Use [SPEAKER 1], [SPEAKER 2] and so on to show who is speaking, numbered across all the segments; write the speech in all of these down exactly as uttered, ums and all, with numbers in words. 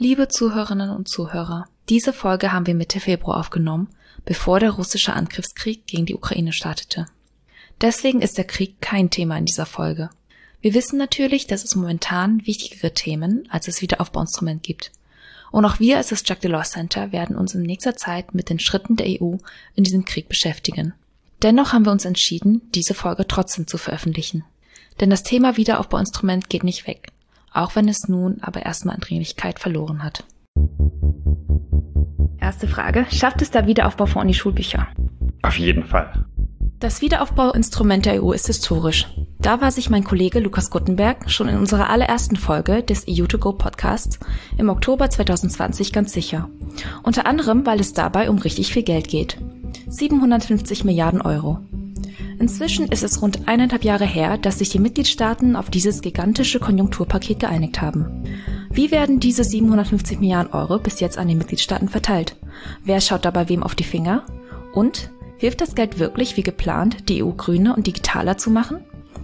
[SPEAKER 1] Liebe Zuhörerinnen und Zuhörer, diese Folge haben wir Mitte Februar aufgenommen, bevor der russische Angriffskrieg gegen die Ukraine startete. Deswegen ist der Krieg kein Thema in dieser Folge. Wir wissen natürlich, dass es momentan wichtigere Themen als das Wiederaufbauinstrument gibt. Und auch wir als das Jacques Delors Center werden uns in nächster Zeit mit den Schritten der E U in diesem Krieg beschäftigen. Dennoch haben wir uns entschieden, diese Folge trotzdem zu veröffentlichen. Denn das Thema Wiederaufbauinstrument geht nicht weg, auch wenn es nun aber erstmal an Dringlichkeit verloren hat. Erste Frage, schafft es der Wiederaufbaufonds in die Schulbücher?
[SPEAKER 2] Auf jeden Fall.
[SPEAKER 1] Das Wiederaufbauinstrument der E U ist historisch. Da war sich mein Kollege Lukas Guttenberg schon in unserer allerersten Folge des E U to go Podcasts im Oktober zwanzig zwanzig ganz sicher. Unter anderem, weil es dabei um richtig viel Geld geht. siebenhundertfünfzig Milliarden Euro. Inzwischen ist es rund eineinhalb Jahre her, dass sich die Mitgliedstaaten auf dieses gigantische Konjunkturpaket geeinigt haben. Wie werden diese siebenhundertfünfzig Milliarden Euro bis jetzt an die Mitgliedstaaten verteilt? Wer schaut dabei wem auf die Finger? Und hilft das Geld wirklich wie geplant, die E U grüner und digitaler zu machen?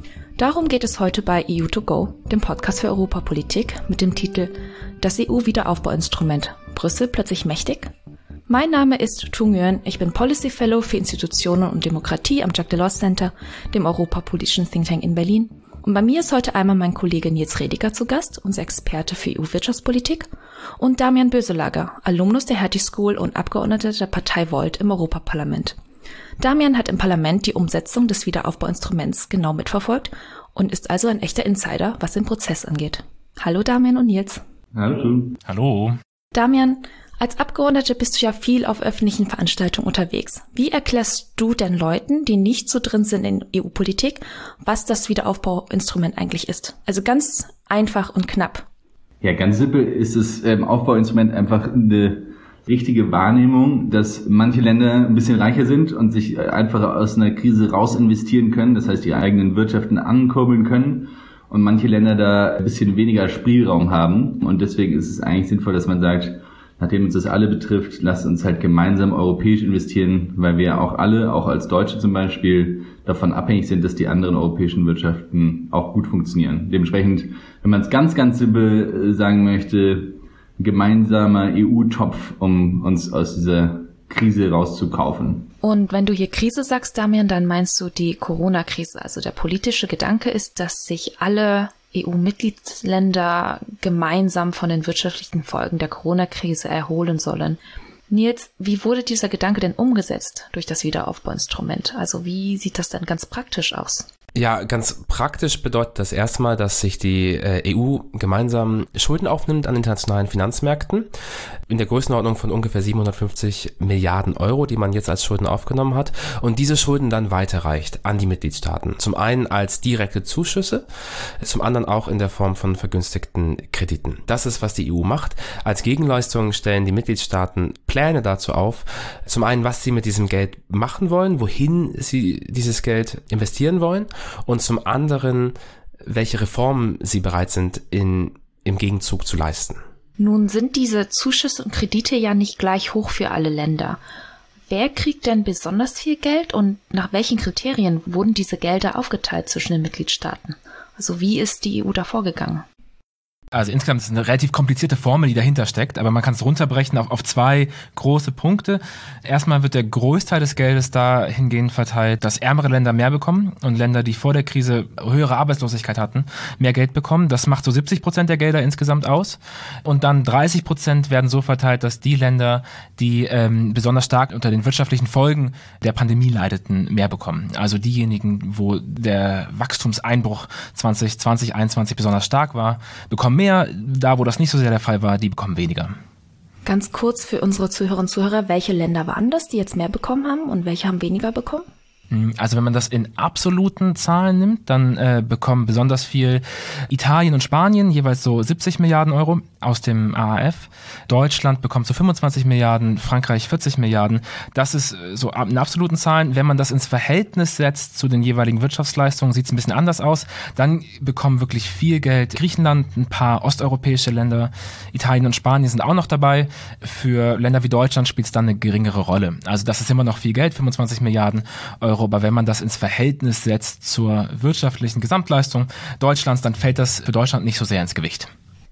[SPEAKER 1] Darum geht es heute bei E U to go, dem Podcast für Europapolitik mit dem Titel Das E U-Wiederaufbauinstrument. Brüssel plötzlich mächtig? Mein Name ist Tu Nguyen, ich bin Policy Fellow für Institutionen und Demokratie am Jacques Delors Center, dem europapolitischen Think Tank in Berlin. Und bei mir ist heute einmal mein Kollege Nils Rediger zu Gast, unser Experte für E U-Wirtschaftspolitik, und Damian Böselager, Alumnus der Hertie School und Abgeordneter der Partei Volt im Europaparlament. Damian hat im Parlament die Umsetzung des Wiederaufbauinstruments genau mitverfolgt und ist also ein echter Insider, was den Prozess angeht. Hallo Damian und Nils.
[SPEAKER 2] Hallo.
[SPEAKER 3] Hallo.
[SPEAKER 1] Damian, als Abgeordnete bist du ja viel auf öffentlichen Veranstaltungen unterwegs. Wie erklärst du denn Leuten, die nicht so drin sind in E U-Politik, was das Wiederaufbauinstrument eigentlich ist? Also ganz einfach und knapp.
[SPEAKER 2] Ja, ganz simpel ist das ähm, Aufbauinstrument einfach eine richtige Wahrnehmung, dass manche Länder ein bisschen reicher sind und sich einfach aus einer Krise raus investieren können, das heißt, die eigenen Wirtschaften ankurbeln können, und manche Länder da ein bisschen weniger Spielraum haben. Und deswegen ist es eigentlich sinnvoll, dass man sagt, nachdem uns das alle betrifft, lasst uns halt gemeinsam europäisch investieren, weil wir auch alle, auch als Deutsche zum Beispiel, davon abhängig sind, dass die anderen europäischen Wirtschaften auch gut funktionieren. Dementsprechend, wenn man es ganz, ganz simpel sagen möchte, gemeinsamer E U-Topf, um uns aus dieser Krise rauszukaufen.
[SPEAKER 1] Und wenn du hier Krise sagst, Damian, dann meinst du die Corona-Krise. Also der politische Gedanke ist, dass sich alle E U-Mitgliedsländer gemeinsam von den wirtschaftlichen Folgen der Corona-Krise erholen sollen. Nils, wie wurde dieser Gedanke denn umgesetzt durch das Wiederaufbauinstrument? Also wie sieht das denn ganz praktisch aus?
[SPEAKER 3] Ja, ganz praktisch bedeutet das erstmal, dass sich die äh, E U gemeinsam Schulden aufnimmt an internationalen Finanzmärkten in der Größenordnung von ungefähr siebenhundertfünfzig Milliarden Euro, die man jetzt als Schulden aufgenommen hat, und diese Schulden dann weiterreicht an die Mitgliedstaaten. Zum einen als direkte Zuschüsse, zum anderen auch in der Form von vergünstigten Krediten. Das ist, was die E U macht. Als Gegenleistung stellen die Mitgliedstaaten Pläne dazu auf, zum einen, was sie mit diesem Geld machen wollen, wohin sie dieses Geld investieren wollen, und zum anderen, welche Reformen sie bereit sind, in, im Gegenzug zu leisten.
[SPEAKER 1] Nun sind diese Zuschüsse und Kredite ja nicht gleich hoch für alle Länder. Wer kriegt denn besonders viel Geld und nach welchen Kriterien wurden diese Gelder aufgeteilt zwischen den Mitgliedstaaten? Also wie ist die E U da vorgegangen?
[SPEAKER 4] Also insgesamt ist es eine relativ komplizierte Formel, die dahinter steckt, aber man kann es runterbrechen auf, auf zwei große Punkte. Erstmal wird der Großteil des Geldes dahingehend verteilt, dass ärmere Länder mehr bekommen und Länder, die vor der Krise höhere Arbeitslosigkeit hatten, mehr Geld bekommen. Das macht so siebzig Prozent der Gelder insgesamt aus. Und dann dreißig Prozent werden so verteilt, dass die Länder, die ähm, besonders stark unter den wirtschaftlichen Folgen der Pandemie leideten, mehr bekommen. Also diejenigen, wo der Wachstumseinbruch zwanzig zwanzig, einundzwanzig besonders stark war, bekommen mehr, da wo das nicht so sehr der Fall war, die bekommen weniger.
[SPEAKER 1] Ganz kurz für unsere Zuhörerinnen und Zuhörer, welche Länder waren das, die jetzt mehr bekommen haben und welche haben weniger bekommen?
[SPEAKER 4] Also wenn man das in absoluten Zahlen nimmt, dann äh, bekommen besonders viel Italien und Spanien, jeweils so siebzig Milliarden Euro aus dem A A F. Deutschland bekommt so fünfundzwanzig Milliarden, Frankreich vierzig Milliarden. Das ist so in absoluten Zahlen. Wenn man das ins Verhältnis setzt zu den jeweiligen Wirtschaftsleistungen, sieht es ein bisschen anders aus. Dann bekommen wirklich viel Geld Griechenland, ein paar osteuropäische Länder, Italien und Spanien sind auch noch dabei. Für Länder wie Deutschland spielt es dann eine geringere Rolle. Also das ist immer noch viel Geld, fünfundzwanzig Milliarden Euro. Aber wenn man das ins Verhältnis setzt zur wirtschaftlichen Gesamtleistung Deutschlands, dann fällt das für Deutschland nicht so sehr ins Gewicht.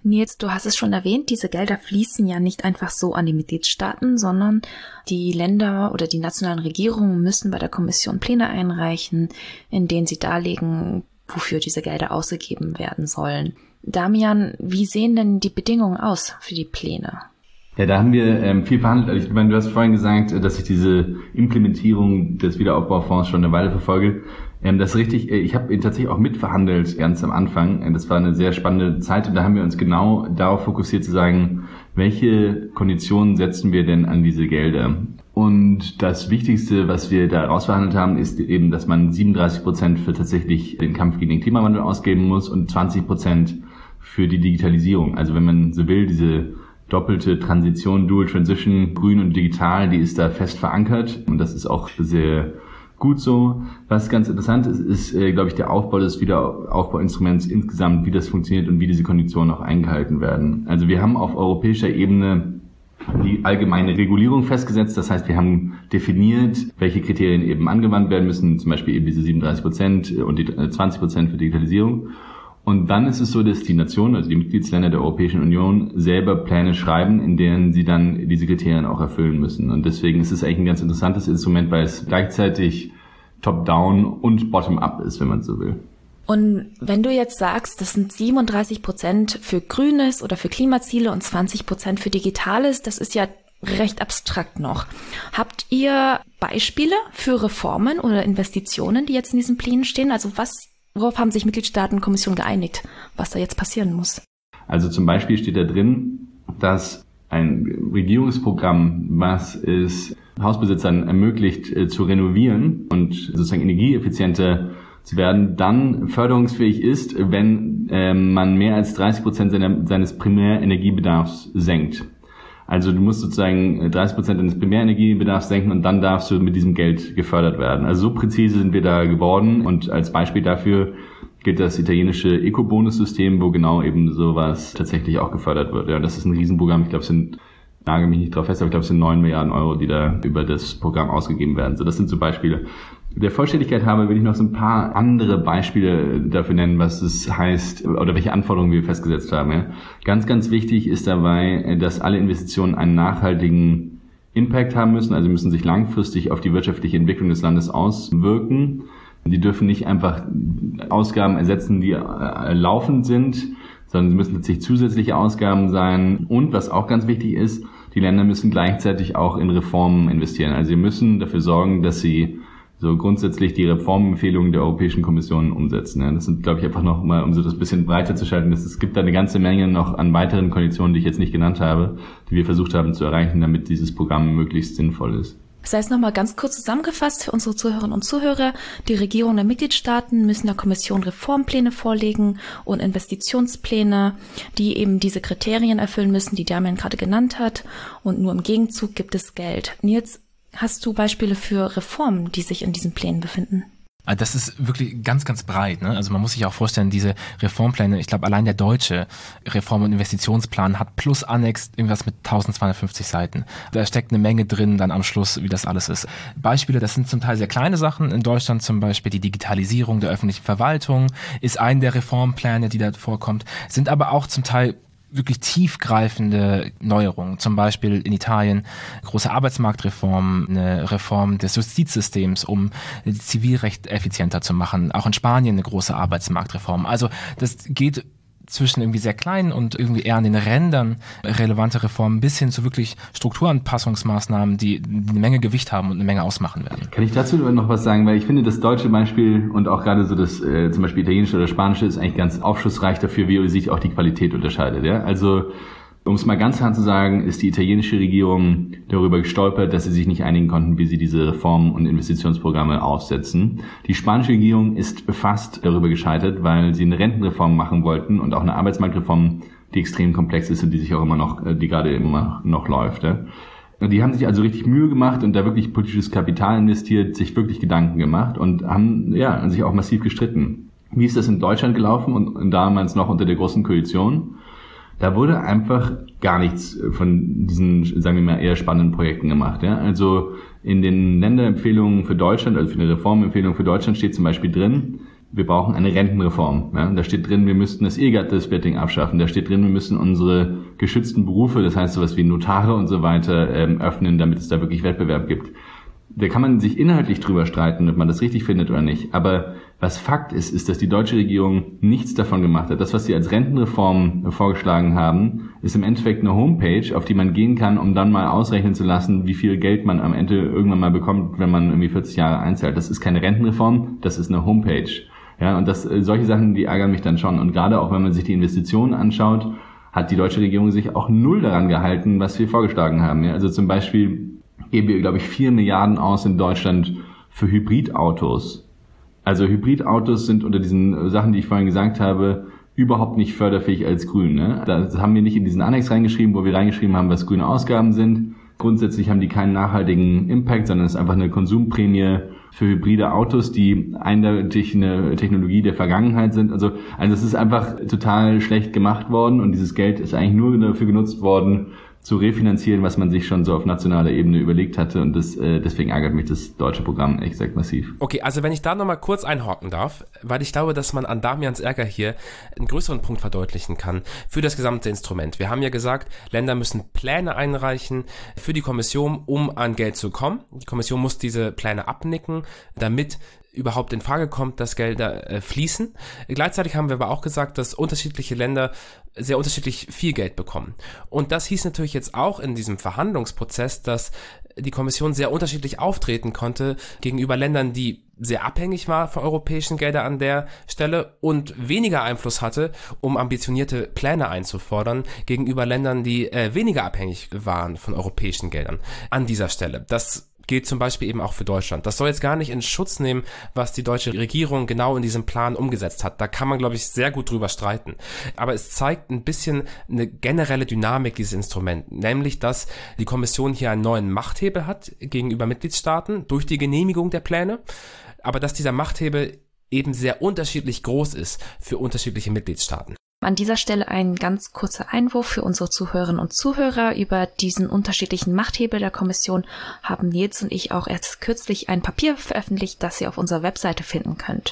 [SPEAKER 1] Nils, du hast es schon erwähnt, diese Gelder fließen ja nicht einfach so an die Mitgliedstaaten, sondern die Länder oder die nationalen Regierungen müssen bei der Kommission Pläne einreichen, in denen sie darlegen, wofür diese Gelder ausgegeben werden sollen. Damian, wie sehen denn die Bedingungen aus für die Pläne?
[SPEAKER 2] Ja, da haben wir ähm, viel verhandelt. Also ich meine, du hast vorhin gesagt, dass ich diese Implementierung des Wiederaufbaufonds schon eine Weile verfolge. Ähm, das ist richtig. Ich habe ihn tatsächlich auch mitverhandelt ganz am Anfang. Das war eine sehr spannende Zeit und da haben wir uns genau darauf fokussiert zu sagen, welche Konditionen setzen wir denn an diese Gelder? Und das Wichtigste, was wir da rausverhandelt haben, ist eben, dass man siebenunddreißig Prozent für tatsächlich den Kampf gegen den Klimawandel ausgeben muss und zwanzig Prozent für die Digitalisierung. Also wenn man so will, diese doppelte Transition, Dual Transition, grün und digital, die ist da fest verankert und das ist auch sehr gut so. Was ganz interessant ist, ist, äh, glaube ich, der Aufbau des Wiederaufbauinstruments insgesamt, wie das funktioniert und wie diese Konditionen auch eingehalten werden. Also wir haben auf europäischer Ebene die allgemeine Regulierung festgesetzt. Das heißt, wir haben definiert, welche Kriterien eben angewandt werden müssen, zum Beispiel eben diese siebenunddreißig Prozent und die zwanzig Prozent für Digitalisierung. Und dann ist es so, dass die Nationen, also die Mitgliedsländer der Europäischen Union, selber Pläne schreiben, in denen sie dann diese Kriterien auch erfüllen müssen. Und deswegen ist es eigentlich ein ganz interessantes Instrument, weil es gleichzeitig top-down und bottom-up ist, wenn man so will.
[SPEAKER 1] Und wenn du jetzt sagst, das sind siebenunddreißig Prozent für Grünes oder für Klimaziele und zwanzig Prozent für Digitales, das ist ja recht abstrakt noch. Habt ihr Beispiele für Reformen oder Investitionen, die jetzt in diesen Plänen stehen? Also was Worauf haben sich Mitgliedstaaten und Kommission geeinigt, was da jetzt passieren muss?
[SPEAKER 2] Also zum Beispiel steht da drin, dass ein Regierungsprogramm, was es Hausbesitzern ermöglicht, äh, zu renovieren und sozusagen energieeffizienter zu werden, dann förderungsfähig ist, wenn äh, man mehr als dreißig Prozent seiner, seines Primärenergiebedarfs senkt. Also du musst sozusagen dreißig Prozent deines Primärenergiebedarfs senken und dann darfst du mit diesem Geld gefördert werden. Also so präzise sind wir da geworden und als Beispiel dafür gilt das italienische Eco-Bonus-System, wo genau eben sowas tatsächlich auch gefördert wird. Ja, das ist ein Riesenprogramm. Ich glaube, es sind, nagel mich nicht drauf fest, aber ich glaube, es sind neun Milliarden Euro, die da über das Programm ausgegeben werden. So, das sind so Beispiele. Der Vollständigkeit halber will ich noch so ein paar andere Beispiele dafür nennen, was es heißt oder welche Anforderungen wir festgesetzt haben. Ja. Ganz, ganz wichtig ist dabei, dass alle Investitionen einen nachhaltigen Impact haben müssen, also müssen sich langfristig auf die wirtschaftliche Entwicklung des Landes auswirken. Die dürfen nicht einfach Ausgaben ersetzen, die äh, laufend sind, sondern sie müssen tatsächlich zusätzliche Ausgaben sein. Und was auch ganz wichtig ist, die Länder müssen gleichzeitig auch in Reformen investieren. Also sie müssen dafür sorgen, dass sie so grundsätzlich die Reformempfehlungen der Europäischen Kommission umsetzen. Ja, das sind, glaube ich, einfach noch mal, um so das bisschen breiter zu schalten. Es gibt da eine ganze Menge noch an weiteren Konditionen, die ich jetzt nicht genannt habe, die wir versucht haben zu erreichen, damit dieses Programm möglichst sinnvoll ist.
[SPEAKER 1] Das heißt nochmal ganz kurz zusammengefasst für unsere Zuhörerinnen und Zuhörer, die Regierungen der Mitgliedstaaten müssen der Kommission Reformpläne vorlegen und Investitionspläne, die eben diese Kriterien erfüllen müssen, die Damian gerade genannt hat, und nur im Gegenzug gibt es Geld. Nils, hast du Beispiele für Reformen, die sich in diesen Plänen befinden?
[SPEAKER 4] Das ist wirklich ganz, ganz breit, ne? Also man muss sich auch vorstellen, diese Reformpläne, ich glaube, allein der deutsche Reform- und Investitionsplan hat plus Annex irgendwas mit eintausendzweihundertfünfzig Seiten. Da steckt eine Menge drin dann am Schluss, wie das alles ist. Beispiele, das sind zum Teil sehr kleine Sachen. In Deutschland zum Beispiel die Digitalisierung der öffentlichen Verwaltung ist ein der Reformpläne, die da vorkommt, sind aber auch zum Teil wirklich tiefgreifende Neuerungen, zum Beispiel in Italien große Arbeitsmarktreform, eine Reform des Justizsystems, um Zivilrecht effizienter zu machen, auch in Spanien eine große Arbeitsmarktreform. Also das geht zwischen irgendwie sehr kleinen und irgendwie eher an den Rändern relevante Reformen bis hin zu wirklich Strukturanpassungsmaßnahmen, die eine Menge Gewicht haben und eine Menge ausmachen werden.
[SPEAKER 2] Kann ich dazu noch was sagen? Weil ich finde, das deutsche Beispiel und auch gerade so das äh, zum Beispiel italienische oder spanische ist eigentlich ganz aufschlussreich dafür, wie sich auch die Qualität unterscheidet. Ja? Also um es mal ganz hart zu sagen, ist die italienische Regierung darüber gestolpert, dass sie sich nicht einigen konnten, wie sie diese Reform- und Investitionsprogramme aufsetzen. Die spanische Regierung ist fast darüber gescheitert, weil sie eine Rentenreform machen wollten und auch eine Arbeitsmarktreform, die extrem komplex ist und die sich auch immer noch, die gerade immer noch läuft. Die haben sich also richtig Mühe gemacht und da wirklich politisches Kapital investiert, sich wirklich Gedanken gemacht und haben ja sich auch massiv gestritten. Wie ist das in Deutschland gelaufen und damals noch unter der Großen Koalition? Da wurde einfach gar nichts von diesen, sagen wir mal, eher spannenden Projekten gemacht. Ja? Also in den Länderempfehlungen für Deutschland, also für eine Reformempfehlung für Deutschland steht zum Beispiel drin, wir brauchen eine Rentenreform. Ja? Da steht drin, wir müssten das Ehegattensplitting abschaffen. Da steht drin, wir müssen unsere geschützten Berufe, das heißt sowas wie Notare und so weiter, ähm, öffnen, damit es da wirklich Wettbewerb gibt. Da kann man sich inhaltlich drüber streiten, ob man das richtig findet oder nicht. Aber was Fakt ist, ist, dass die deutsche Regierung nichts davon gemacht hat. Das, was sie als Rentenreform vorgeschlagen haben, ist im Endeffekt eine Homepage, auf die man gehen kann, um dann mal ausrechnen zu lassen, wie viel Geld man am Ende irgendwann mal bekommt, wenn man irgendwie vierzig Jahre einzahlt. Das ist keine Rentenreform, das ist eine Homepage. Ja, und das, solche Sachen, die ärgern mich dann schon. Und gerade auch, wenn man sich die Investitionen anschaut, hat die deutsche Regierung sich auch null daran gehalten, was wir vorgeschlagen haben. Ja, also zum Beispiel geben wir, glaube ich, vier Milliarden aus in Deutschland für Hybridautos. Also Hybridautos sind unter diesen Sachen, die ich vorhin gesagt habe, überhaupt nicht förderfähig als Grün. Ne? Das haben wir nicht in diesen Annex reingeschrieben, wo wir reingeschrieben haben, was grüne Ausgaben sind. Grundsätzlich haben die keinen nachhaltigen Impact, sondern es ist einfach eine Konsumprämie für hybride Autos, die eindeutig eine Technologie der Vergangenheit sind. Also, also es ist einfach total schlecht gemacht worden und dieses Geld ist eigentlich nur dafür genutzt worden, zu refinanzieren, was man sich schon so auf nationaler Ebene überlegt hatte. Und das, äh, deswegen ärgert mich das deutsche Programm echt gesagt massiv.
[SPEAKER 3] Okay, also wenn ich da nochmal kurz einhaken darf, weil ich glaube, dass man an Damians Ärger hier einen größeren Punkt verdeutlichen kann für das gesamte Instrument. Wir haben ja gesagt, Länder müssen Pläne einreichen für die Kommission, um an Geld zu kommen. Die Kommission muss diese Pläne abnicken, damit überhaupt in Frage kommt, dass Gelder äh, fließen. Gleichzeitig haben wir aber auch gesagt, dass unterschiedliche Länder sehr unterschiedlich viel Geld bekommen. Und das hieß natürlich jetzt auch in diesem Verhandlungsprozess, dass die Kommission sehr unterschiedlich auftreten konnte gegenüber Ländern, die sehr abhängig war von europäischen Geldern an der Stelle und weniger Einfluss hatte, um ambitionierte Pläne einzufordern, gegenüber Ländern, die äh, weniger abhängig waren von europäischen Geldern an dieser Stelle. Das gilt zum Beispiel eben auch für Deutschland. Das soll jetzt gar nicht in Schutz nehmen, was die deutsche Regierung genau in diesem Plan umgesetzt hat. Da kann man, glaube ich, sehr gut drüber streiten. Aber es zeigt ein bisschen eine generelle Dynamik dieses Instruments, nämlich, dass die Kommission hier einen neuen Machthebel hat gegenüber Mitgliedstaaten durch die Genehmigung der Pläne, aber dass dieser Machthebel eben sehr unterschiedlich groß ist für unterschiedliche Mitgliedstaaten.
[SPEAKER 1] An dieser Stelle ein ganz kurzer Einwurf für unsere Zuhörerinnen und Zuhörer. Über diesen unterschiedlichen Machthebel der Kommission haben Nils und ich auch erst kürzlich ein Papier veröffentlicht, das ihr auf unserer Webseite finden könnt.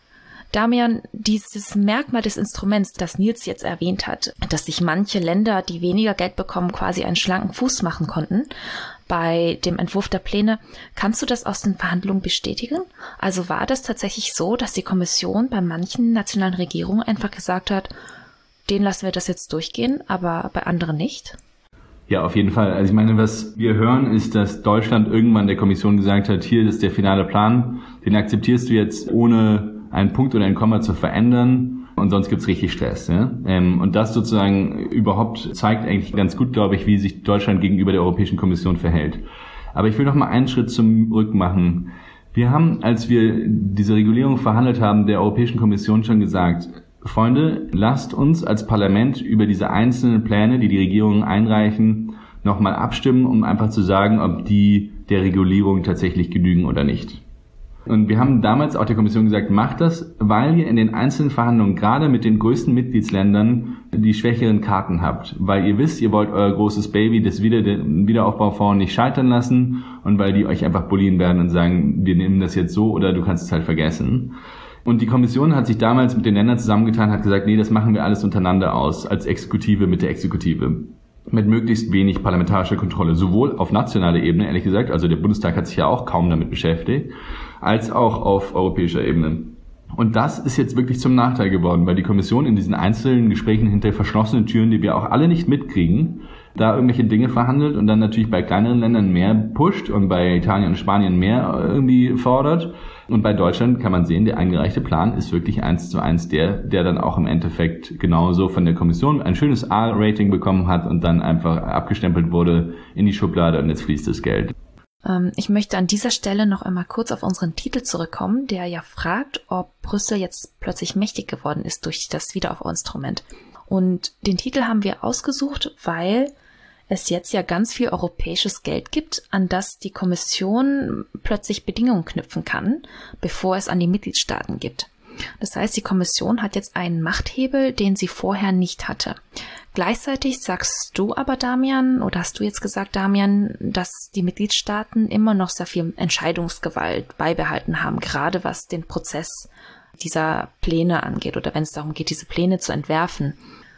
[SPEAKER 1] Damian, dieses Merkmal des Instruments, das Nils jetzt erwähnt hat, dass sich manche Länder, die weniger Geld bekommen, quasi einen schlanken Fuß machen konnten bei dem Entwurf der Pläne, kannst du das aus den Verhandlungen bestätigen? Also war das tatsächlich so, dass die Kommission bei manchen nationalen Regierungen einfach gesagt hat, denen lassen wir das jetzt durchgehen, aber bei anderen nicht?
[SPEAKER 2] Ja, auf jeden Fall. Also ich meine, was wir hören, ist, dass Deutschland irgendwann der Kommission gesagt hat, hier ist der finale Plan, den akzeptierst du jetzt ohne einen Punkt oder ein Komma zu verändern und sonst gibt's richtig Stress. Ja? Und das sozusagen überhaupt zeigt eigentlich ganz gut, glaube ich, wie sich Deutschland gegenüber der Europäischen Kommission verhält. Aber ich will noch mal einen Schritt zurück machen. Wir haben, als wir diese Regulierung verhandelt haben, der Europäischen Kommission schon gesagt, Freunde, lasst uns als Parlament über diese einzelnen Pläne, die die Regierungen einreichen, nochmal abstimmen, um einfach zu sagen, ob die der Regulierung tatsächlich genügen oder nicht. Und wir haben damals auch der Kommission gesagt, macht das, weil ihr in den einzelnen Verhandlungen gerade mit den größten Mitgliedsländern die schwächeren Karten habt. Weil ihr wisst, ihr wollt euer großes Baby, das Wieder- den Wiederaufbaufonds, nicht scheitern lassen und weil die euch einfach bullieren werden und sagen, wir nehmen das jetzt so oder du kannst es halt vergessen. Und die Kommission hat sich damals mit den Ländern zusammengetan, hat gesagt, nee, das machen wir alles untereinander aus, als Exekutive mit der Exekutive. Mit möglichst wenig parlamentarischer Kontrolle, sowohl auf nationaler Ebene, ehrlich gesagt, also der Bundestag hat sich ja auch kaum damit beschäftigt, als auch auf europäischer Ebene. Und das ist jetzt wirklich zum Nachteil geworden, weil die Kommission in diesen einzelnen Gesprächen hinter verschlossenen Türen, die wir auch alle nicht mitkriegen, da irgendwelche Dinge verhandelt und dann natürlich bei kleineren Ländern mehr pusht und bei Italien und Spanien mehr irgendwie fordert. Und bei Deutschland kann man sehen, der eingereichte Plan ist wirklich eins zu eins der, der dann auch im Endeffekt genauso von der Kommission ein schönes A-Rating bekommen hat und dann einfach abgestempelt wurde in die Schublade und jetzt fließt das Geld.
[SPEAKER 1] Ähm, ich möchte an dieser Stelle noch einmal kurz auf unseren Titel zurückkommen, der ja fragt, ob Brüssel jetzt plötzlich mächtig geworden ist durch das Wiederaufbauinstrument. Und den Titel haben wir ausgesucht, weil es jetzt ja ganz viel europäisches Geld gibt, an das die Kommission plötzlich Bedingungen knüpfen kann, bevor es an die Mitgliedstaaten gibt. Das heißt, die Kommission hat jetzt einen Machthebel, den sie vorher nicht hatte. Gleichzeitig sagst du aber, Damian, oder hast du jetzt gesagt, Damian, dass die Mitgliedstaaten immer noch sehr viel Entscheidungsgewalt beibehalten haben, gerade was den Prozess dieser Pläne angeht oder wenn es darum geht, diese Pläne zu entwerfen.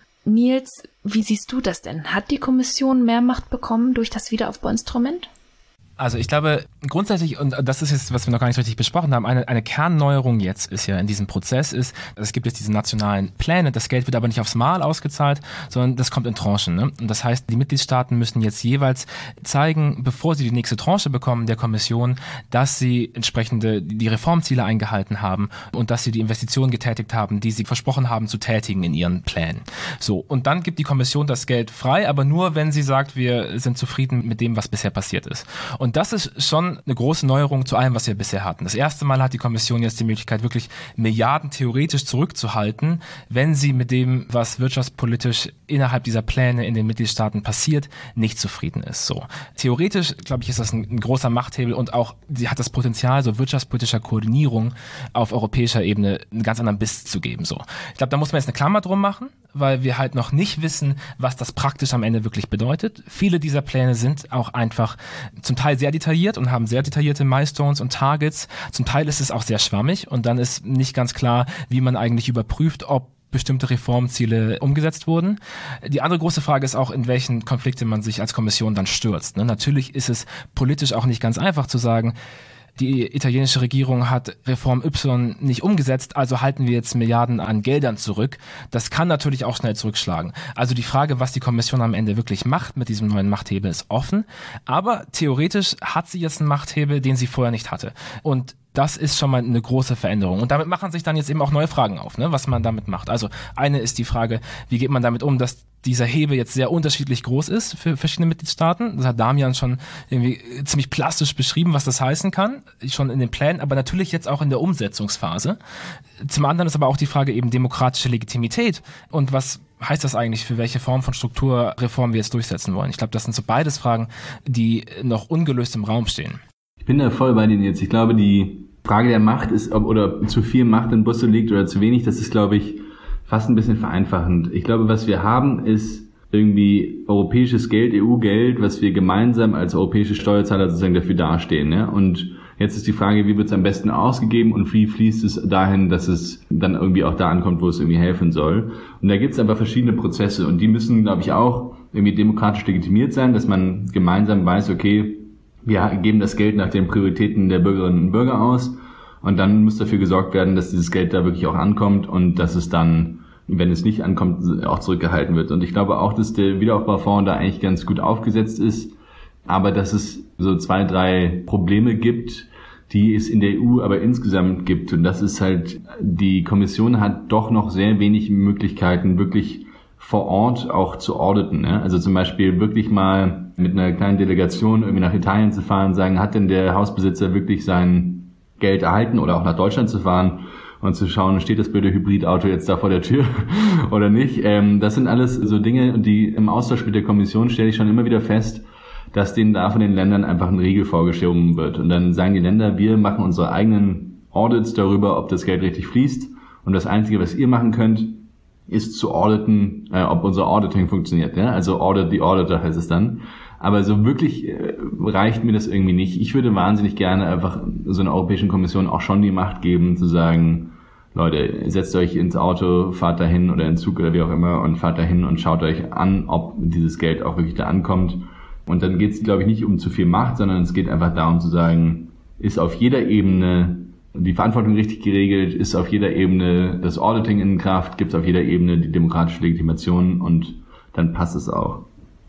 [SPEAKER 1] Nils, wie siehst du das denn? Hat die Kommission mehr Macht bekommen durch das Wiederaufbauinstrument?
[SPEAKER 4] Also ich glaube grundsätzlich, und das ist jetzt, was wir noch gar nicht richtig besprochen haben, eine, eine Kernneuerung jetzt ist ja in diesem Prozess ist, es gibt jetzt diese nationalen Pläne, das Geld wird aber nicht aufs Mal ausgezahlt, sondern das kommt in Tranchen. Ne? Und das heißt, die Mitgliedstaaten müssen jetzt jeweils zeigen, bevor sie die nächste Tranche bekommen der Kommission, dass sie entsprechende die Reformziele eingehalten haben und dass sie die Investitionen getätigt haben, die sie versprochen haben zu tätigen in ihren Plänen. So, und dann gibt die Kommission das Geld frei, aber nur, wenn sie sagt, wir sind zufrieden mit dem, was bisher passiert ist. Und Und das ist schon eine große Neuerung zu allem, was wir bisher hatten. Das erste Mal hat die Kommission jetzt die Möglichkeit, wirklich Milliarden theoretisch zurückzuhalten, wenn sie mit dem, was wirtschaftspolitisch innerhalb dieser Pläne in den Mitgliedstaaten passiert, nicht zufrieden ist. So. Theoretisch, glaube ich, ist das ein, ein großer Machthebel und auch sie hat das Potenzial, so wirtschaftspolitischer Koordinierung auf europäischer Ebene einen ganz anderen Biss zu geben. So. Ich glaube, da muss man jetzt eine Klammer drum machen, weil wir halt noch nicht wissen, was das praktisch am Ende wirklich bedeutet. Viele dieser Pläne sind auch einfach zum Teil sehr detailliert und haben sehr detaillierte Milestones und Targets. Zum Teil ist es auch sehr schwammig und dann ist nicht ganz klar, wie man eigentlich überprüft, ob bestimmte Reformziele umgesetzt wurden. Die andere große Frage ist auch, in welchen Konflikte man sich als Kommission dann stürzt. Ne? Natürlich ist es politisch auch nicht ganz einfach zu sagen, die italienische Regierung hat Reform Y nicht umgesetzt, also halten wir jetzt Milliarden an Geldern zurück. Das kann natürlich auch schnell zurückschlagen. Also die Frage, was die Kommission am Ende wirklich macht mit diesem neuen Machthebel, ist offen. Aber theoretisch hat sie jetzt einen Machthebel, den sie vorher nicht hatte. Und das ist schon mal eine große Veränderung. Und damit machen sich dann jetzt eben auch neue Fragen auf, ne, was man damit macht. Also eine ist die Frage, wie geht man damit um, dass dieser Hebel jetzt sehr unterschiedlich groß ist für verschiedene Mitgliedstaaten. Das hat Damian schon irgendwie ziemlich plastisch beschrieben, was das heißen kann, schon in den Plänen, aber natürlich jetzt auch in der Umsetzungsphase. Zum anderen ist aber auch die Frage eben demokratische Legitimität und was heißt das eigentlich, für welche Form von Strukturreform wir jetzt durchsetzen wollen. Ich glaube, das sind so beides Fragen, die noch ungelöst im Raum stehen.
[SPEAKER 2] Ich bin da voll bei denen jetzt. Ich glaube, die Frage der Macht ist, ob oder zu viel Macht in Brüssel liegt oder zu wenig, das ist, glaube ich, fast ein bisschen vereinfachend. Ich glaube, was wir haben, ist irgendwie europäisches Geld, E U-Geld, was wir gemeinsam als europäische Steuerzahler sozusagen dafür dastehen. Ne? Und jetzt ist die Frage, wie wird es am besten ausgegeben und wie fließt es dahin, dass es dann irgendwie auch da ankommt, wo es irgendwie helfen soll. Und da gibt es aber verschiedene Prozesse und die müssen, glaube ich, auch irgendwie demokratisch legitimiert sein, dass man gemeinsam weiß, okay, wir geben das Geld nach den Prioritäten der Bürgerinnen und Bürger aus und dann muss dafür gesorgt werden, dass dieses Geld da wirklich auch ankommt und dass es dann, wenn es nicht ankommt, auch zurückgehalten wird. Und ich glaube auch, dass der Wiederaufbaufonds da eigentlich ganz gut aufgesetzt ist, aber dass es so zwei, drei Probleme gibt, die es in der E U aber insgesamt gibt. Und das ist halt, die Kommission hat doch noch sehr wenig Möglichkeiten, wirklich vor Ort auch zu auditen. Ne? Also zum Beispiel wirklich mal mit einer kleinen Delegation irgendwie nach Italien zu fahren und sagen, hat denn der Hausbesitzer wirklich sein Geld erhalten oder auch nach Deutschland zu fahren und zu schauen, steht das blöde Hybridauto jetzt da vor der Tür oder nicht. Ähm, das sind alles so Dinge, die im Austausch mit der Kommission stelle ich schon immer wieder fest, dass denen da von den Ländern einfach ein Riegel vorgeschoben wird. Und dann sagen die Länder, wir machen unsere eigenen Audits darüber, ob das Geld richtig fließt. Und das Einzige, was ihr machen könnt, ist zu auditen, äh, ob unser Auditing funktioniert. Ja? Also Audit the Auditor heißt es dann. Aber so wirklich äh, reicht mir das irgendwie nicht. Ich würde wahnsinnig gerne einfach so einer Europäischen Kommission auch schon die Macht geben, zu sagen, Leute, setzt euch ins Auto, fahrt dahin oder in Zug oder wie auch immer und fahrt dahin und schaut euch an, ob dieses Geld auch wirklich da ankommt. Und dann geht es, glaube ich, nicht um zu viel Macht, sondern es geht einfach darum zu sagen, ist auf jeder Ebene die Verantwortung richtig geregelt, ist auf jeder Ebene das Auditing in Kraft, gibt es auf jeder Ebene die demokratische Legitimation und dann passt es auch.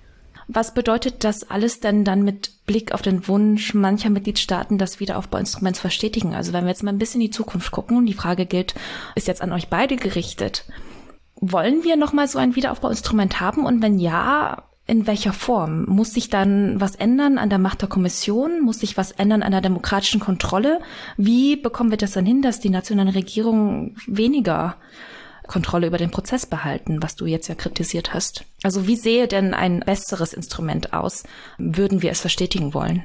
[SPEAKER 1] Was bedeutet das alles denn dann mit Blick auf den Wunsch mancher Mitgliedstaaten, das Wiederaufbauinstrument zu verstetigen? Also wenn wir jetzt mal ein bisschen in die Zukunft gucken und die Frage gilt, ist jetzt an euch beide gerichtet, wollen wir nochmal so ein Wiederaufbauinstrument haben und wenn ja, in welcher Form? Muss sich dann was ändern an der Macht der Kommission? Muss sich was ändern an der demokratischen Kontrolle? Wie bekommen wir das dann hin, dass die nationalen Regierungen weniger Kontrolle über den Prozess behalten, was du jetzt ja kritisiert hast? Also wie sähe denn ein besseres Instrument aus? Würden wir es verstetigen wollen?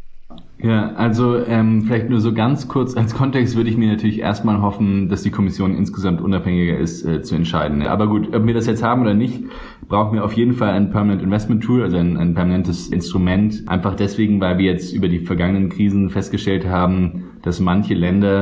[SPEAKER 2] Ja, also ähm, vielleicht nur so ganz kurz als Kontext würde ich mir natürlich erstmal hoffen, dass die Kommission insgesamt unabhängiger ist, äh, zu entscheiden. Aber gut, ob wir das jetzt haben oder nicht, brauchen wir auf jeden Fall ein Permanent Investment Tool, also ein, ein permanentes Instrument. Einfach deswegen, weil wir jetzt über die vergangenen Krisen festgestellt haben, dass manche Länder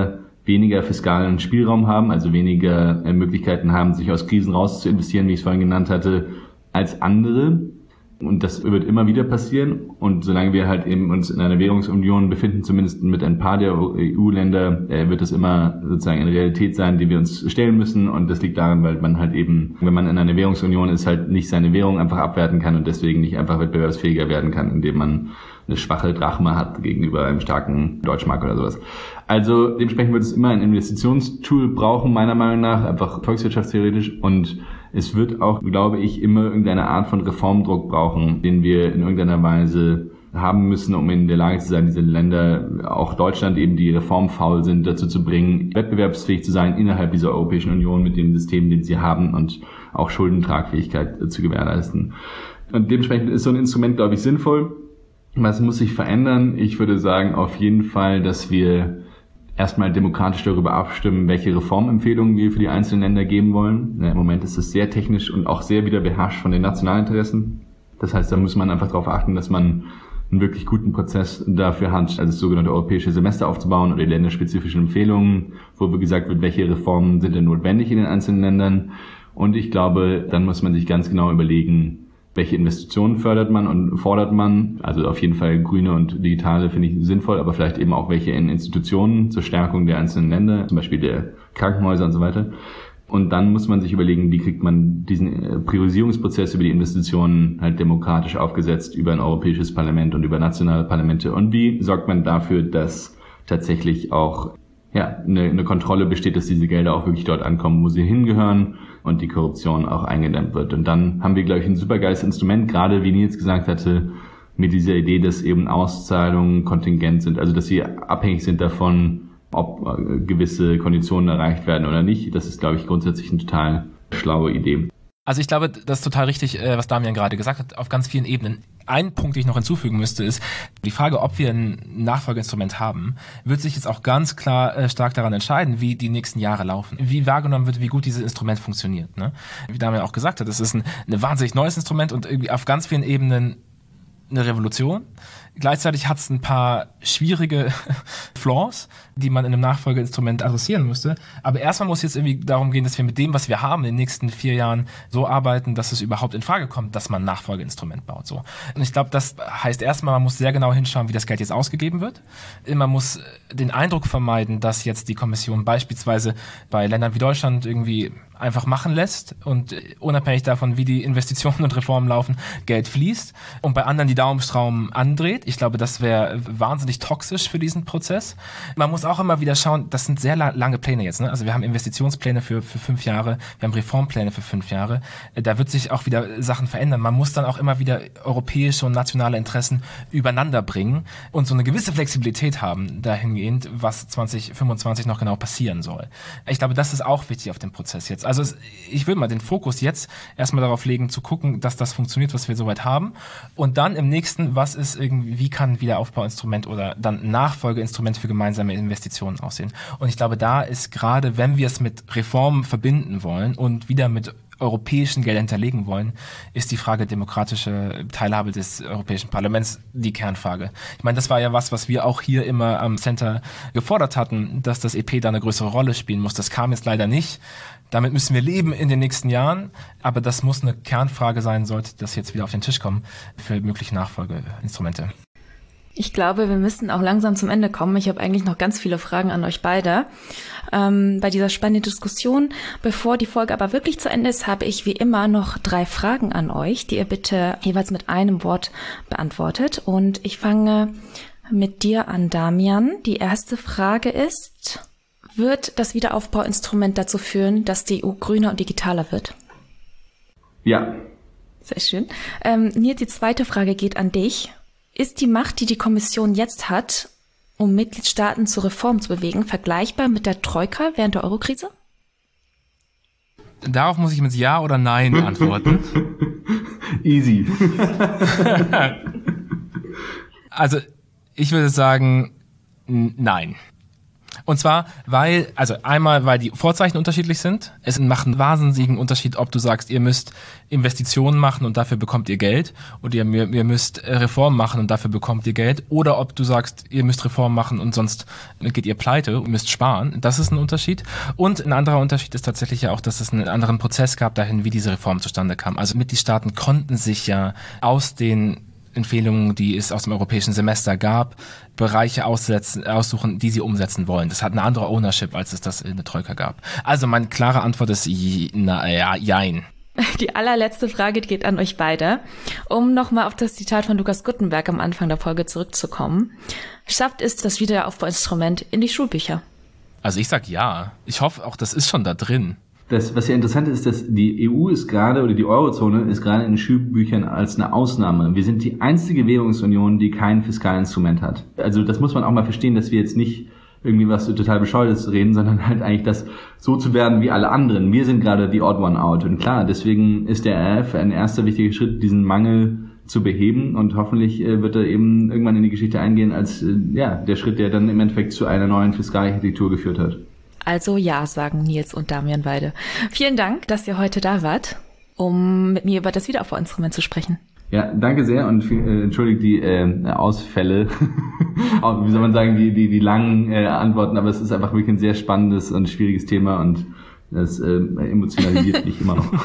[SPEAKER 2] weniger fiskalen Spielraum haben, also weniger äh, Möglichkeiten haben, sich aus Krisen raus zu investieren, wie ich es vorhin genannt hatte, als andere. Und das wird immer wieder passieren. Und solange wir halt eben uns in einer Währungsunion befinden, zumindest mit ein paar der E U-Länder, äh, wird das immer sozusagen eine Realität sein, die wir uns stellen müssen. Und das liegt daran, weil man halt eben, wenn man in einer Währungsunion ist, halt nicht seine Währung einfach abwerten kann und deswegen nicht einfach wettbewerbsfähiger werden kann, indem man eine schwache Drachme hat gegenüber einem starken Deutschmark oder sowas. Also dementsprechend wird es immer ein Investitionstool brauchen, meiner Meinung nach, einfach volkswirtschaftstheoretisch. Und es wird auch, glaube ich, immer irgendeine Art von Reformdruck brauchen, den wir in irgendeiner Weise haben müssen, um in der Lage zu sein, diese Länder, auch Deutschland eben, die reformfaul sind, dazu zu bringen, wettbewerbsfähig zu sein innerhalb dieser Europäischen Union mit dem System, den sie haben und auch Schuldentragfähigkeit zu gewährleisten. Und dementsprechend ist so ein Instrument, glaube ich, sinnvoll. Was muss sich verändern? Ich würde sagen, auf jeden Fall, dass wir erstmal demokratisch darüber abstimmen, welche Reformempfehlungen wir für die einzelnen Länder geben wollen. Ja, im Moment ist es sehr technisch und auch sehr wieder beherrscht von den Nationalinteressen. Das heißt, da muss man einfach darauf achten, dass man einen wirklich guten Prozess dafür hat, also das sogenannte europäische Semester aufzubauen oder die länderspezifischen Empfehlungen, wo gesagt wird, welche Reformen sind denn notwendig in den einzelnen Ländern. Und ich glaube, dann muss man sich ganz genau überlegen, welche Investitionen fördert man und fordert man. Also auf jeden Fall grüne und digitale finde ich sinnvoll, aber vielleicht eben auch welche in Institutionen zur Stärkung der einzelnen Länder, zum Beispiel der Krankenhäuser und so weiter. Und dann muss man sich überlegen, wie kriegt man diesen Priorisierungsprozess über die Investitionen halt demokratisch aufgesetzt über ein europäisches Parlament und über nationale Parlamente. Und wie sorgt man dafür, dass tatsächlich auch ja, eine, eine Kontrolle besteht, dass diese Gelder auch wirklich dort ankommen, wo sie hingehören und die Korruption auch eingedämmt wird. Und dann haben wir, glaube ich, ein supergeiles Instrument, gerade wie Nils gesagt hatte, mit dieser Idee, dass eben Auszahlungen kontingent sind, also dass sie abhängig sind davon, ob gewisse Konditionen erreicht werden oder nicht. Das ist, glaube ich, grundsätzlich eine total schlaue Idee.
[SPEAKER 4] Also ich glaube, das ist total richtig, was Damian gerade gesagt hat, auf ganz vielen Ebenen. Ein Punkt, den ich noch hinzufügen müsste, ist die Frage, ob wir ein Nachfolgeinstrument haben, wird sich jetzt auch ganz klar äh, stark daran entscheiden, wie die nächsten Jahre laufen, wie wahrgenommen wird, wie gut dieses Instrument funktioniert. Ne? Wie Damian auch gesagt hat, es ist ein, ein wahnsinnig neues Instrument und irgendwie auf ganz vielen Ebenen eine Revolution. Gleichzeitig hat es ein paar schwierige Flaws, die man in einem Nachfolgeinstrument adressieren müsste. Aber erstmal muss jetzt irgendwie darum gehen, dass wir mit dem, was wir haben, in den nächsten vier Jahren so arbeiten, dass es überhaupt in Frage kommt, dass man ein Nachfolgeinstrument baut. So. Und ich glaube, das heißt erstmal, man muss sehr genau hinschauen, wie das Geld jetzt ausgegeben wird. Man muss den Eindruck vermeiden, dass jetzt die Kommission beispielsweise bei Ländern wie Deutschland irgendwie einfach machen lässt und unabhängig davon, wie die Investitionen und Reformen laufen, Geld fließt und bei anderen die Daumenschrauben andreht. Ich glaube, das wäre wahnsinnig toxisch für diesen Prozess. Man muss auch immer wieder schauen, das sind sehr lange Pläne jetzt. Ne? Also wir haben Investitionspläne für, für fünf Jahre, wir haben Reformpläne für fünf Jahre. Da wird sich auch wieder Sachen verändern. Man muss dann auch immer wieder europäische und nationale Interessen übereinander bringen und so eine gewisse Flexibilität haben dahingehend, was zwanzig fünfundzwanzig noch genau passieren soll. Ich glaube, das ist auch wichtig auf dem Prozess jetzt. Also es, ich würde mal den Fokus jetzt erstmal darauf legen, zu gucken, dass das funktioniert, was wir soweit haben. Und dann im nächsten, was ist irgendwie, wie kann ein Wiederaufbauinstrument oder dann ein Nachfolgeinstrument für gemeinsame Investitionen aussehen? Und ich glaube, da ist gerade, wenn wir es mit Reformen verbinden wollen und wieder mit europäischen Geldern hinterlegen wollen, ist die Frage demokratische Teilhabe des Europäischen Parlaments die Kernfrage. Ich meine, das war ja was, was wir auch hier immer am Center gefordert hatten, dass das E P da eine größere Rolle spielen muss. Das kam jetzt leider nicht. Damit müssen wir leben in den nächsten Jahren, aber das muss eine Kernfrage sein, sollte das jetzt wieder auf den Tisch kommen für mögliche Nachfolgeinstrumente.
[SPEAKER 1] Ich glaube, wir müssen auch langsam zum Ende kommen. Ich habe eigentlich noch ganz viele Fragen an euch beide ähm, bei dieser spannenden Diskussion. Bevor die Folge aber wirklich zu Ende ist, habe ich wie immer noch drei Fragen an euch, die ihr bitte jeweils mit einem Wort beantwortet. Und ich fange mit dir an, Damian. Die erste Frage ist: Wird das Wiederaufbauinstrument dazu führen, dass die E U grüner und digitaler wird?
[SPEAKER 2] Ja.
[SPEAKER 1] Sehr schön. Ähm, Nils, die zweite Frage geht an dich. Ist die Macht, die die Kommission jetzt hat, um Mitgliedstaaten zu Reformen zu bewegen, vergleichbar mit der Troika während der Eurokrise?
[SPEAKER 4] Darauf muss ich mit Ja oder Nein antworten.
[SPEAKER 2] Easy.
[SPEAKER 4] Also, ich würde sagen, n- nein. Und zwar, weil, also einmal, weil die Vorzeichen unterschiedlich sind. Es macht einen wahnsinnigen Unterschied, ob du sagst, ihr müsst Investitionen machen und dafür bekommt ihr Geld und ihr, ihr müsst Reformen machen und dafür bekommt ihr Geld, oder ob du sagst, ihr müsst Reformen machen und sonst geht ihr pleite und müsst sparen. Das ist ein Unterschied. Und ein anderer Unterschied ist tatsächlich ja auch, dass es einen anderen Prozess gab dahin, wie diese Reform zustande kam. Also Mitgliedstaaten konnten sich ja aus den Empfehlungen, die es aus dem europäischen Semester gab, Bereiche aussetzen, aussuchen, die sie umsetzen wollen. Das hat eine andere Ownership, als es das in der Troika gab. Also meine klare Antwort ist na, ja, jein.
[SPEAKER 1] Die allerletzte Frage geht an euch beide. Um nochmal auf das Zitat von Lukas Guttenberg am Anfang der Folge zurückzukommen. Schafft es das Wiederaufbauinstrument in die Schulbücher?
[SPEAKER 4] Also ich sag ja. Ich hoffe auch, das ist schon da drin.
[SPEAKER 2] Das, was ja interessant ist, dass die E U ist gerade, oder die Eurozone ist gerade in den Schulbüchern als eine Ausnahme. Wir sind die einzige Währungsunion, die kein Fiskalinstrument hat. Also das muss man auch mal verstehen, dass wir jetzt nicht irgendwie was total Bescheuertes reden, sondern halt eigentlich das so zu werden wie alle anderen. Wir sind gerade die Odd One Out. Und klar, deswegen ist der R F ein erster wichtiger Schritt, diesen Mangel zu beheben, und hoffentlich äh, wird er eben irgendwann in die Geschichte eingehen als äh, ja der Schritt, der dann im Endeffekt zu einer neuen Fiskalarchitektur geführt hat.
[SPEAKER 1] Also ja, sagen Nils und Damian beide. Vielen Dank, dass ihr heute da wart, um mit mir über das Wiederaufbauinstrument zu sprechen.
[SPEAKER 2] Ja, danke sehr und viel, äh, entschuldigt die äh, Ausfälle, auch, wie soll man sagen, die die die langen äh, Antworten, aber es ist einfach wirklich ein sehr spannendes und schwieriges Thema, und das äh, emotionalisiert mich immer noch.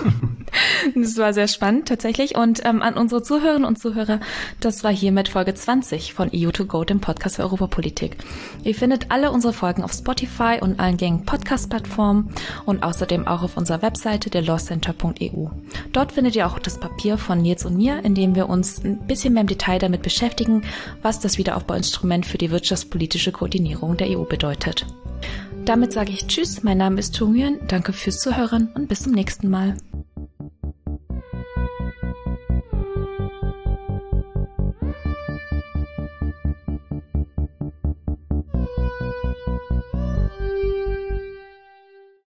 [SPEAKER 1] Das war sehr spannend tatsächlich, und ähm, an unsere Zuhörerinnen und Zuhörer, das war hiermit Folge zwanzig von E U to Go, dem Podcast für Europapolitik. Ihr findet alle unsere Folgen auf Spotify und allen gängigen Podcast-Plattformen und außerdem auch auf unserer Webseite der law center punkt e u. Dort findet ihr auch das Papier von Nils und mir, in dem wir uns ein bisschen mehr im Detail damit beschäftigen, was das Wiederaufbauinstrument für die wirtschaftspolitische Koordinierung der E U bedeutet. Damit sage ich Tschüss, mein Name ist Tu Nguyen, danke fürs Zuhören und bis zum nächsten Mal.